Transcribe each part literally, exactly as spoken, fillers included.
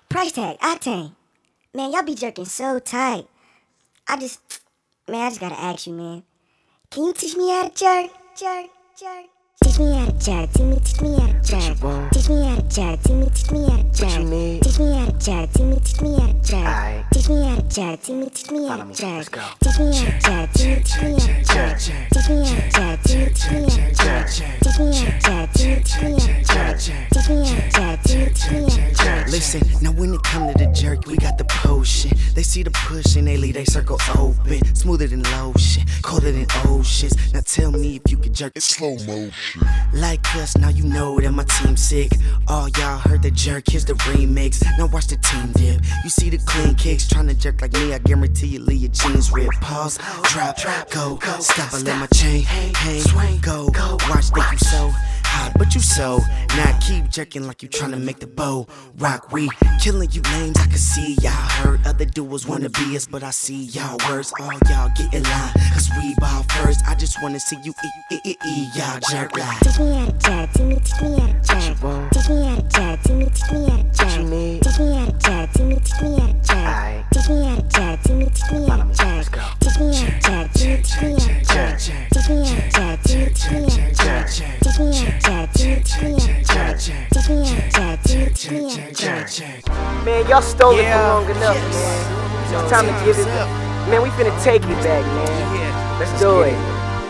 Price tag, Octane. Man, y'all be jerking so tight. I just, man, I just gotta ask you, man. Can you teach me how to jerk, jerk, jerk? Teach me how to jerk, teach me, teach me how to jerk. Teach me how to jerk, teach me, teach me how to jerk. Teach me how to jerk, teach me, teach me how to jerk. Teach me how to jerk, teach me, teach me how to jerk. Teach me how to jerk, teach me, teach me how to jerk. Teach me how to jerk, teach me, teach me how to jerk. Teach me how to jerk, teach me, teach me how to jerk. Teach me how to jerk, teach me, teach me how to jerk. Listen, now when it come to the jerk, we got the potion. They see the push and they leave they circle open. Smoother than lotion, colder than oceans. Now tell me if you can jerk it slow motion. Like us, now you know that my team's sick. All y'all heard the jerk, here's the remix. Now watch the team dip. You see the clean kicks, tryna jerk like me, I guarantee you leave your jeans rip. Pause, drop, go, stop, I let my chain hang, go. Watch, think you so hot, but you so. Now keep jerking like you tryna make the bow rock. We killing you lames, I can see y'all hurt. Other dudes wanna be us, but I see y'all worse. All y'all get in line, cause we ball first. I just wanna see you eat, eat, eat, eat, y'all jerk like. Teach me how to jerk, teach me, teach me how to jerk. Teach me how to jerk, teach me, teach me how to jerk. Teach me how to jerk, teach me, teach me how to jerk. Teach me how to jerk, teach me, teach me how to jerk. Teach me how to jerk, teach me, teach me how to jerk. Teach me how to jerk, teach me, teach me how to jerk. Teach me how to jerk, teach me, teach me how to jerk. Teach me how to jerk, teach me, teach me how to jerk. Man, y'all stole it for long enough, man. It's time to give it back. Man, we finna take it back, man. Let's do it.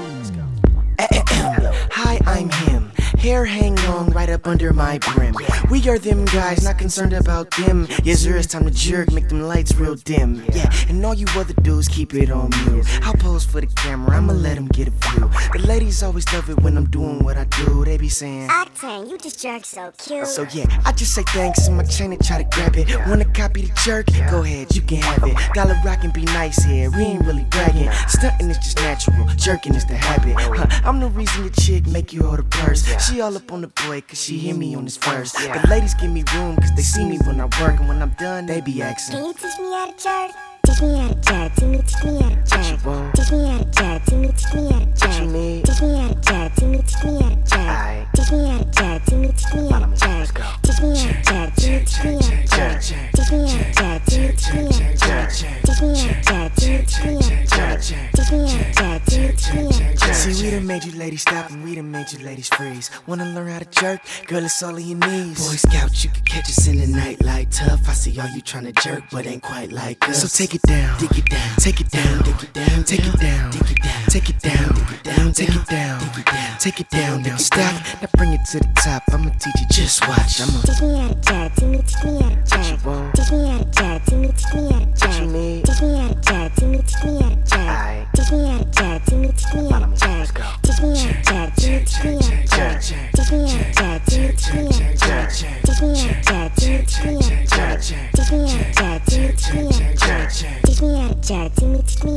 Hi, I'm him. Hair hang long right up under my brim. We are them guys, not concerned about them. Yes, sir, it's time to jerk, make them lights real dim. Yeah, and all you other dudes, keep it on mute. I'll pose for the camera, I'ma let them get a view. The ladies always love it when I'm doing what I do. They be saying, Octane, you just jerk so cute. so yeah, I just say thanks in my chain and try to grab it. Wanna copy the jerk? Go ahead, you can have it. Dollar rock and be nice here, we ain't really bragging. Stunting is just natural, jerking is the habit. Huh, I'm the reason your chick make you hold her purse. She all up on the boy cause she hear me on his verse. The ladies give me room cause they see me when I work. And when I'm done, they be asking, can you teach me how to jerk? Teach me how to jerk, teach me, teach me how to jerk. Teach me how to jerk, teach me, teach me how to jerk. Teach me how to jerk, teach me, teach me how to jerk. Teach me how to jerk, teach me, teach me how to jerk. Teach me how to jerk, teach me, teach me how to jerk. Teach me how to jerk, teach me, teach me how to jerk. Teach me how to jerk, teach me, teach me how to jerk. Teach me how to jerk, teach me, teach me how to jerk. see, we done made you ladies stop and we done made you ladies freeze. Wanna learn how to jerk? Girl, it's all on your knees. Boy Scout, you can catch us in the night like tough. I see all you tryna jerk, but ain't quite like us. So take it down, dig it down, take it down, dig it down, take it down, dig it down, take it down, dig it down, take it down, dig it down, take it down. Now stop, now bring it to the top. I'ma teach you, just watch. I'ma teach me how to jerk, teach me, teach me how to jerk. Teach me how to jerk, teach me, teach me how to jerk. Teach me how to jerk, teach me, teach me how to jerk. Teach me how to jerk, teach me, teach me how to jerk. Teach me how to jerk, teach me, teach me how to jerk. Teach me how to jerk, teach me, teach me how to jerk. Teach me how to jerk, teach me, teach me how to jerk. Teach me how to jerk, teach me, teach me how to jerk. Teach me how to jerk, teach me, teach me